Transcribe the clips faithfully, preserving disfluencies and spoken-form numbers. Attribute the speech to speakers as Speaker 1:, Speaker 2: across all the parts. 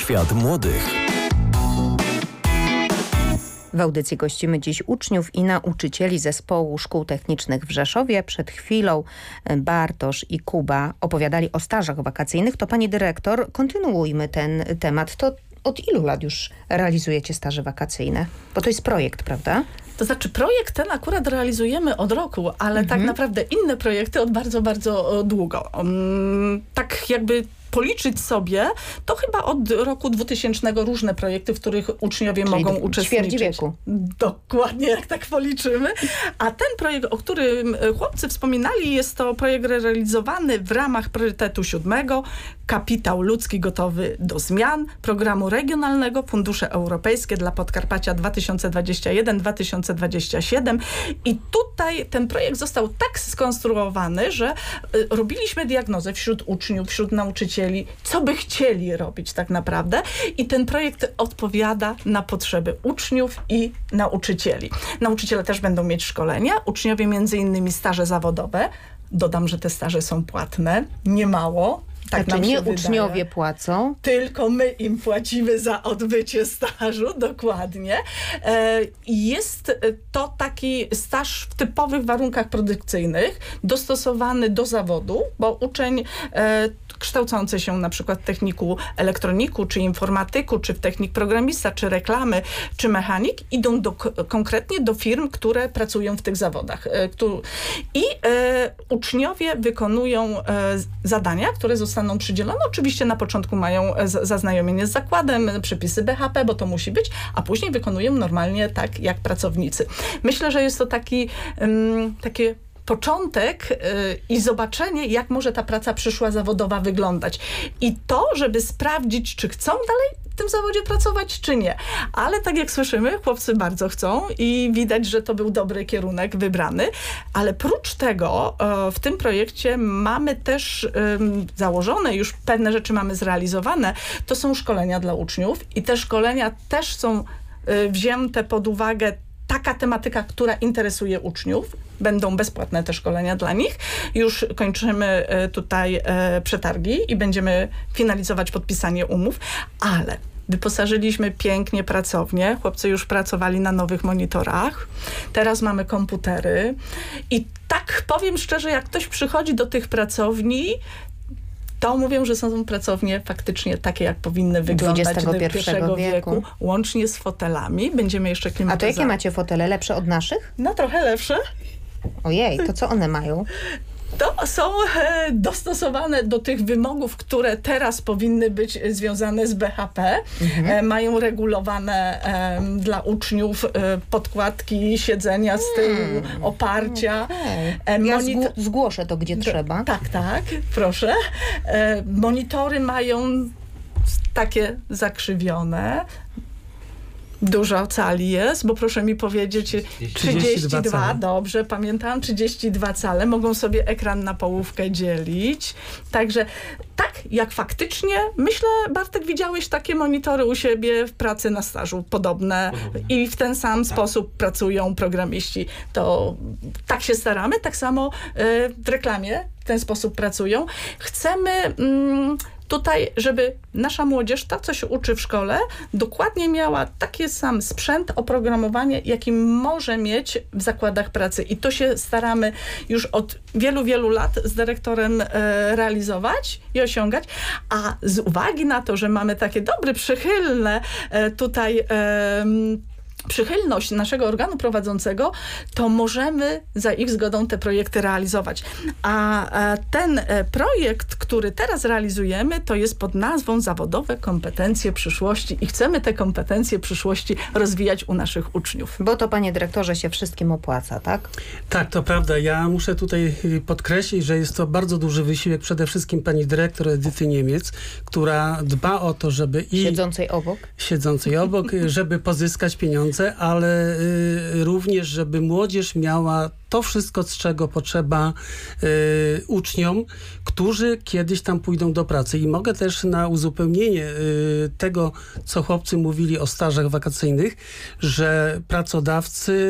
Speaker 1: Świat młodych.
Speaker 2: W audycji gościmy dziś uczniów i nauczycieli Zespołu Szkół Technicznych w Rzeszowie. Przed chwilą Bartosz i Kuba opowiadali o stażach wakacyjnych. To pani dyrektor, kontynuujmy ten temat. To od ilu lat już realizujecie staże wakacyjne? Bo to jest projekt, prawda?
Speaker 3: To znaczy projekt ten akurat realizujemy od roku, ale mhm. tak naprawdę inne projekty od bardzo, bardzo długo. Um, tak jakby policzyć sobie, to chyba od roku dwutysięcznego różne projekty, w których uczniowie
Speaker 2: Czyli
Speaker 3: mogą uczestniczyć.
Speaker 2: Ćwierć wieku.
Speaker 3: Dokładnie, jak tak policzymy. A ten projekt, o którym chłopcy wspominali, jest to projekt realizowany w ramach priorytetu siódmego, Kapitał ludzki gotowy do zmian, programu regionalnego Fundusze Europejskie dla Podkarpacia dwa tysiące dwudziesty pierwszy do dwa tysiące dwudziestego siódmego. I tutaj ten projekt został tak skonstruowany, że y, robiliśmy diagnozę wśród uczniów, wśród nauczycieli, co by chcieli robić tak naprawdę. I ten projekt odpowiada na potrzeby uczniów i nauczycieli. Nauczyciele też będą mieć szkolenia, uczniowie między innymi staże zawodowe. Dodam, że te staże są płatne, nie mało. Tak
Speaker 2: znaczy nie
Speaker 3: wydaje.
Speaker 2: Uczniowie płacą.
Speaker 3: Tylko my im płacimy za odbycie stażu, dokładnie. Jest to taki staż w typowych warunkach produkcyjnych, dostosowany do zawodu, bo uczeń kształcący się na przykład w techniku elektroniku, czy informatyku, czy w technik programista, czy reklamy, czy mechanik, idą do, konkretnie do firm, które pracują w tych zawodach. I e, uczniowie wykonują e, zadania, które zostaną przydzielone. Oczywiście na początku mają z, zaznajomienie z zakładem, przepisy B H P, bo to musi być, a później wykonują normalnie tak jak pracownicy. Myślę, że jest to taki, um, takie początek yy, i zobaczenie, jak może ta praca przyszła zawodowa wyglądać. I to, żeby sprawdzić, czy chcą dalej w tym zawodzie pracować, czy nie. Ale tak jak słyszymy, chłopcy bardzo chcą i widać, że to był dobry kierunek wybrany. Ale prócz tego yy, w tym projekcie mamy też yy, założone, już pewne rzeczy mamy zrealizowane, to są szkolenia dla uczniów i te szkolenia też są yy, wzięte pod uwagę taka tematyka, która interesuje uczniów. Będą bezpłatne te szkolenia dla nich. Już kończymy tutaj przetargi i będziemy finalizować podpisanie umów, ale wyposażyliśmy pięknie pracownię. Chłopcy już pracowali na nowych monitorach. Teraz mamy komputery i tak powiem szczerze, jak ktoś przychodzi do tych pracowni, to mówią, że są pracownie faktycznie takie, jak powinny wyglądać
Speaker 2: dwudziestego pierwszego wieku.
Speaker 3: wieku, łącznie z fotelami. Będziemy jeszcze klimatyzować.
Speaker 2: A to jakie macie fotele? Lepsze od naszych?
Speaker 3: No trochę lepsze.
Speaker 2: Ojej, to co one mają?
Speaker 3: To są e, dostosowane do tych wymogów, które teraz powinny być związane z B H P. Mhm. E, mają regulowane e, dla uczniów e, podkładki, siedzenia z tyłu, hmm. oparcia.
Speaker 2: Okay.
Speaker 3: E,
Speaker 2: ja
Speaker 3: monit-
Speaker 2: zgł- zgłoszę to, gdzie
Speaker 3: D-
Speaker 2: trzeba.
Speaker 3: Tak, tak, proszę. E, monitory mają takie zakrzywione. Dużo cali jest, bo proszę mi powiedzieć, trzydzieści dwa, dobrze, pamiętam, trzydzieści dwa cale, mogą sobie ekran na połówkę dzielić. Także tak, jak faktycznie, myślę, Bartek, widziałeś takie monitory u siebie w pracy na stażu, podobne i w ten sam tak. sposób pracują programiści. To tak się staramy, tak samo y, w reklamie w ten sposób pracują. Chcemy... Mm, Tutaj, żeby nasza młodzież, ta, co się uczy w szkole, dokładnie miała taki sam sprzęt, oprogramowanie, jaki może mieć w zakładach pracy. I to się staramy już od wielu, wielu lat z dyrektorem e, realizować i osiągać. A z uwagi na to, że mamy takie dobre, przychylne e, tutaj e, przychylność naszego organu prowadzącego, to możemy za ich zgodą te projekty realizować. A, a ten projekt, który teraz realizujemy, to jest pod nazwą Zawodowe kompetencje przyszłości i chcemy te kompetencje przyszłości rozwijać u naszych uczniów.
Speaker 2: Bo to, panie dyrektorze, się wszystkim opłaca, tak?
Speaker 4: Tak, to prawda. Ja muszę tutaj podkreślić, że jest to bardzo duży wysiłek przede wszystkim pani dyrektor Edyty Niemiec, która dba o to, żeby i...
Speaker 2: Siedzącej obok.
Speaker 4: Siedzącej obok, żeby pozyskać pieniądze, ale y, również, żeby młodzież miała to wszystko, z czego potrzeba y, uczniom, którzy kiedyś tam pójdą do pracy. I mogę też na uzupełnienie y, tego, co chłopcy mówili o stażach wakacyjnych, że pracodawcy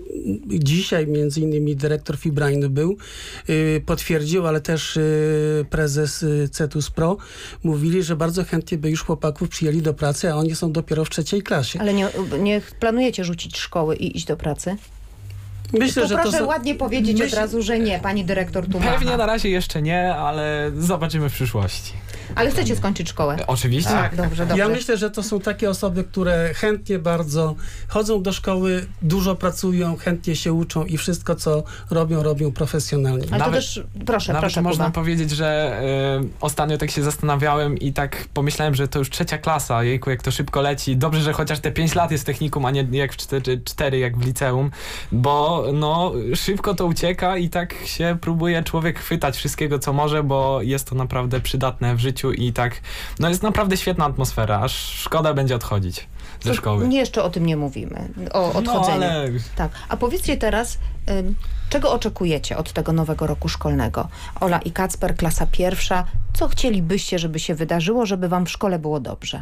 Speaker 4: dzisiaj między innymi dyrektor Fibrain był, y, potwierdził, ale też y, prezes y, Cetus Pro mówili, że bardzo chętnie by już chłopaków przyjęli do pracy, a oni są dopiero w trzeciej klasie.
Speaker 2: Ale nie, nie planujecie rzucić szkoły i iść do pracy?
Speaker 4: Myślę,
Speaker 2: to
Speaker 4: że
Speaker 2: proszę
Speaker 4: to są...
Speaker 2: ładnie powiedzieć
Speaker 4: myśl...
Speaker 2: od razu, że nie. Pani dyrektor tu
Speaker 1: Pewnie
Speaker 2: macha.
Speaker 1: na razie jeszcze nie, ale zobaczymy w przyszłości.
Speaker 2: Ale chcecie skończyć szkołę?
Speaker 1: Oczywiście.
Speaker 2: Tak, dobrze, dobrze.
Speaker 4: Ja myślę, że to są takie osoby, które chętnie bardzo chodzą do szkoły, dużo pracują, chętnie się uczą i wszystko, co robią, robią profesjonalnie.
Speaker 2: Ale
Speaker 1: Nawet-
Speaker 2: to też, proszę,
Speaker 1: Nawet
Speaker 2: proszę,
Speaker 1: można
Speaker 2: Kuba.
Speaker 1: powiedzieć, że y, ostatnio tak się zastanawiałem i tak pomyślałem, że to już trzecia klasa, jejku, jak to szybko leci. Dobrze, że chociaż te pięć lat jest w technikum, a nie jak w cztery, cztery jak w liceum, bo no szybko to ucieka i tak się próbuje człowiek chwytać wszystkiego, co może, bo jest to naprawdę przydatne w życiu i tak, no jest naprawdę świetna atmosfera, aż szkoda będzie odchodzić ze
Speaker 2: To
Speaker 1: szkoły.
Speaker 2: Nie, jeszcze o tym nie mówimy, o odchodzeniu.
Speaker 1: No, ale
Speaker 2: Tak. A powiedzcie teraz, ym, czego oczekujecie od tego nowego roku szkolnego? Ola i Kacper, klasa pierwsza. Co chcielibyście, żeby się wydarzyło, żeby wam w szkole było dobrze?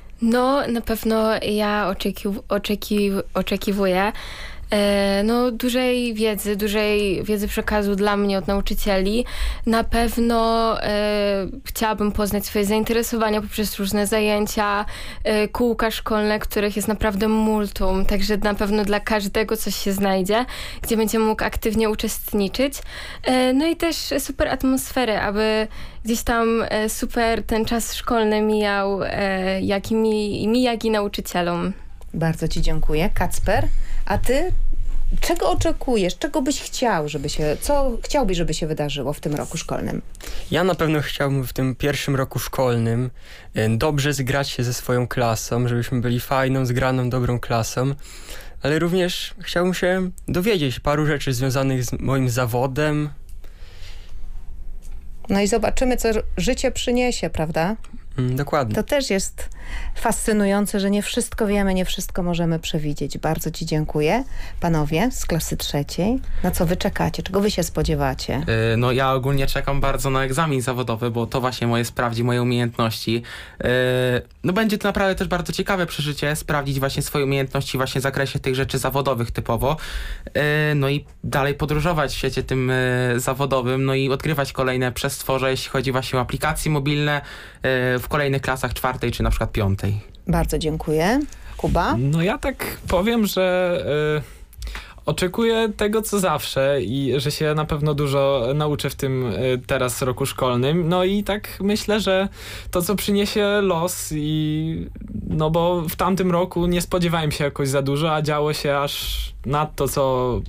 Speaker 5: No, na pewno ja oczekiw- oczekiw- oczekiwuję e, no, dużej wiedzy, dużej wiedzy przekazu dla mnie od nauczycieli. Na pewno e, chciałabym poznać swoje zainteresowania poprzez różne zajęcia, e, kółka szkolne, których jest naprawdę multum, także na pewno dla każdego coś się znajdzie, gdzie będzie mógł aktywnie uczestniczyć. E, no i też super atmosferę, aby gdzieś tam e, super ten czas szkolny mijał, e, jak i mi, mi, jak i nauczycielom.
Speaker 2: Bardzo ci dziękuję. Kacper, a ty czego oczekujesz? Czego byś chciał, żeby się, co chciałbyś, żeby się wydarzyło w tym roku szkolnym?
Speaker 6: Ja na pewno chciałbym w tym pierwszym roku szkolnym e, dobrze zgrać się ze swoją klasą, żebyśmy byli fajną, zgraną, dobrą klasą, ale również chciałbym się dowiedzieć paru rzeczy związanych z moim zawodem.
Speaker 2: No i zobaczymy, co życie przyniesie, prawda?
Speaker 6: Mm, dokładnie.
Speaker 2: To też jest fascynujące, że nie wszystko wiemy, nie wszystko możemy przewidzieć. Bardzo ci dziękuję. Panowie z klasy trzeciej, na co wy czekacie? Czego wy się spodziewacie?
Speaker 7: Yy, No ja ogólnie czekam bardzo na egzamin zawodowy, bo to właśnie moje sprawdzi moje umiejętności. Yy, No będzie to naprawdę też bardzo ciekawe przeżycie, sprawdzić właśnie swoje umiejętności właśnie w zakresie tych rzeczy zawodowych typowo. Yy, No i dalej podróżować w świecie tym yy, zawodowym, no i odkrywać kolejne przestworze, jeśli chodzi właśnie o aplikacje mobilne yy, w kolejnych klasach czwartej czy na przykład piątej.
Speaker 2: Bardzo dziękuję. Kuba?
Speaker 1: no ja tak powiem, że y, oczekuję tego, co zawsze i że się na pewno dużo nauczę w tym y, teraz roku szkolnym. No i tak myślę, że to, co przyniesie los i no bo w tamtym roku nie spodziewałem się jakoś za dużo, a działo się aż nad to, co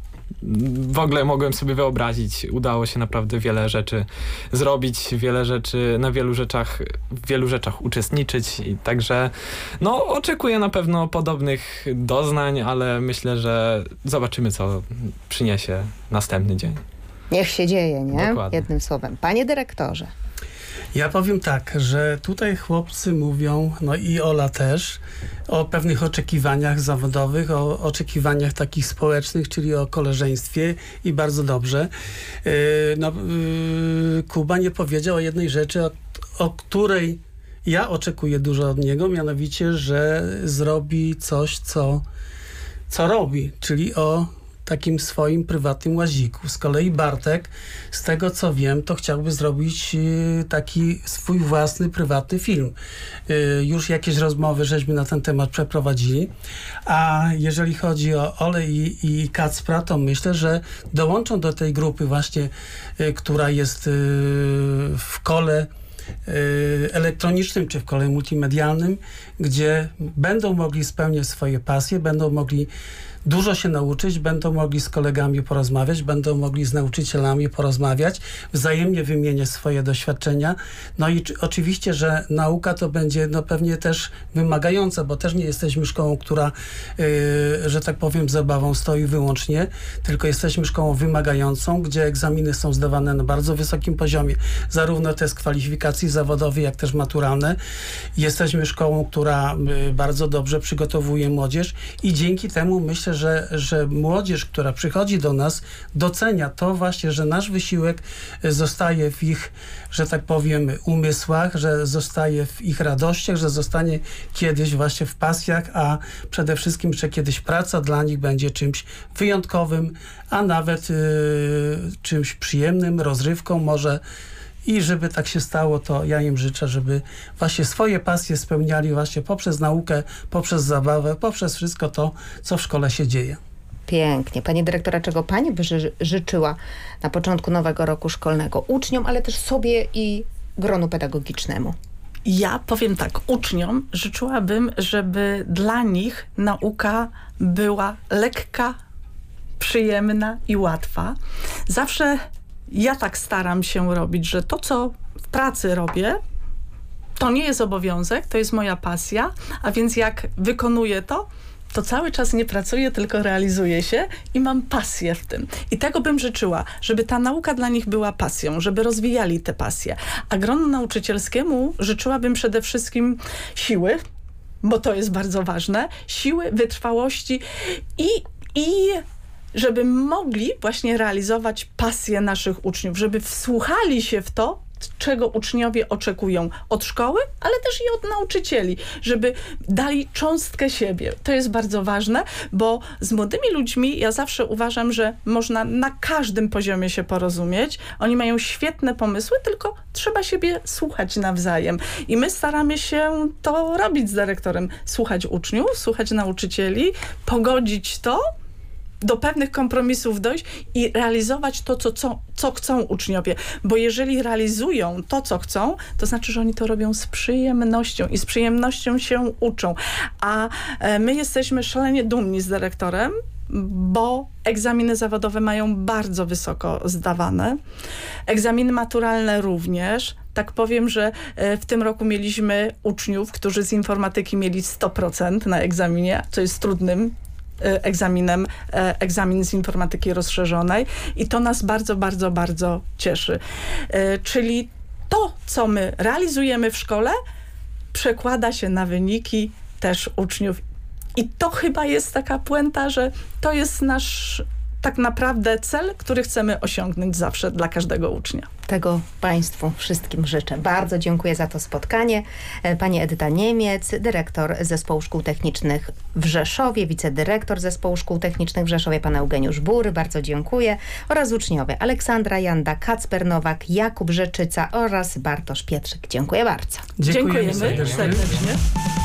Speaker 1: w ogóle mogłem sobie wyobrazić. Udało się naprawdę wiele rzeczy zrobić, wiele rzeczy, na wielu rzeczach, w wielu rzeczach uczestniczyć i także no oczekuję na pewno podobnych doznań, ale myślę, że zobaczymy, co przyniesie następny dzień.
Speaker 2: Niech się dzieje, nie?
Speaker 1: Dokładnie.
Speaker 2: Jednym słowem. Panie dyrektorze.
Speaker 4: Ja powiem tak, że tutaj chłopcy mówią, no i Ola też, o pewnych oczekiwaniach zawodowych, o oczekiwaniach takich społecznych, czyli o koleżeństwie i bardzo dobrze. Yy, no, yy, Kuba nie powiedział o jednej rzeczy, o, o której ja oczekuję dużo od niego, mianowicie, że zrobi coś, co, co robi, czyli o takim swoim prywatnym łaziku. Z kolei Bartek, z tego co wiem, to chciałby zrobić y, taki swój własny, prywatny film. Y, już jakieś rozmowy żeśmy na ten temat przeprowadzili. A jeżeli chodzi o Olę i, i Kacpra, to myślę, że dołączą do tej grupy właśnie, y, która jest y, w kole y, elektronicznym czy w kole multimedialnym, gdzie będą mogli spełniać swoje pasje, będą mogli dużo się nauczyć, będą mogli z kolegami porozmawiać, będą mogli z nauczycielami porozmawiać, wzajemnie wymieniać swoje doświadczenia. No i czy, oczywiście, że nauka to będzie no pewnie też wymagająca, bo też nie jesteśmy szkołą, która, yy, że tak powiem, zabawą stoi wyłącznie, tylko jesteśmy szkołą wymagającą, gdzie egzaminy są zdawane na bardzo wysokim poziomie, zarówno te z kwalifikacji zawodowej, jak też maturalne. Jesteśmy szkołą, która yy, bardzo dobrze przygotowuje młodzież i dzięki temu myślę, najważniejsze, że, że młodzież, która przychodzi do nas, docenia to właśnie, że nasz wysiłek zostaje w ich, że tak powiem, umysłach, że zostaje w ich radościach, że zostanie kiedyś właśnie w pasjach, a przede wszystkim, że kiedyś praca dla nich będzie czymś wyjątkowym, a nawet y, czymś przyjemnym, rozrywką może. I żeby tak się stało, to ja im życzę, żeby właśnie swoje pasje spełniali właśnie poprzez naukę, poprzez zabawę, poprzez wszystko to, co w szkole się dzieje.
Speaker 2: Pięknie. Pani dyrektora, czego pani by ży- życzyła na początku nowego roku szkolnego uczniom, ale też sobie i gronu pedagogicznemu?
Speaker 3: Ja powiem tak, uczniom życzyłabym, żeby dla nich nauka była lekka, przyjemna i łatwa. Zawsze ja tak staram się robić, że to, co w pracy robię, to nie jest obowiązek, to jest moja pasja, a więc jak wykonuję to, to cały czas nie pracuję, tylko realizuję się i mam pasję w tym. I tego bym życzyła, żeby ta nauka dla nich była pasją, żeby rozwijali te pasje. A gronu nauczycielskiemu życzyłabym przede wszystkim siły, bo to jest bardzo ważne, siły, wytrwałości i, i żeby mogli właśnie realizować pasję naszych uczniów, żeby wsłuchali się w to, czego uczniowie oczekują od szkoły, ale też i od nauczycieli, żeby dali cząstkę siebie. To jest bardzo ważne, bo z młodymi ludźmi ja zawsze uważam, że można na każdym poziomie się porozumieć. Oni mają świetne pomysły, tylko trzeba siebie słuchać nawzajem. I my staramy się to robić z dyrektorem. Słuchać uczniów, słuchać nauczycieli, pogodzić to, do pewnych kompromisów dojść i realizować to, co, co, co chcą uczniowie. Bo jeżeli realizują to, co chcą, to znaczy, że oni to robią z przyjemnością i z przyjemnością się uczą. A e, my jesteśmy szalenie dumni z dyrektorem, bo egzaminy zawodowe mają bardzo wysoko zdawane. Egzaminy maturalne również. Tak powiem, że e, w tym roku mieliśmy uczniów, którzy z informatyki mieli sto procent na egzaminie, co jest trudnym egzaminem, egzamin z informatyki rozszerzonej i to nas bardzo, bardzo, bardzo cieszy. Czyli to, co my realizujemy w szkole, przekłada się na wyniki też uczniów. I to chyba jest taka puenta, że to jest nasz tak naprawdę cel, który chcemy osiągnąć zawsze dla każdego ucznia.
Speaker 2: Tego Państwu wszystkim życzę. Bardzo dziękuję za to spotkanie. Pani Edyta Niemiec, dyrektor Zespołu Szkół Technicznych w Rzeszowie, wicedyrektor Zespołu Szkół Technicznych w Rzeszowie, pan Eugeniusz Bury, bardzo dziękuję, oraz uczniowie Aleksandra Janda, Kacper Nowak, Jakub Rzeczyca oraz Bartosz Pietrzyk. Dziękuję bardzo.
Speaker 4: Dziękujemy,
Speaker 3: Dziękujemy
Speaker 4: serdecznie.
Speaker 3: serdecznie.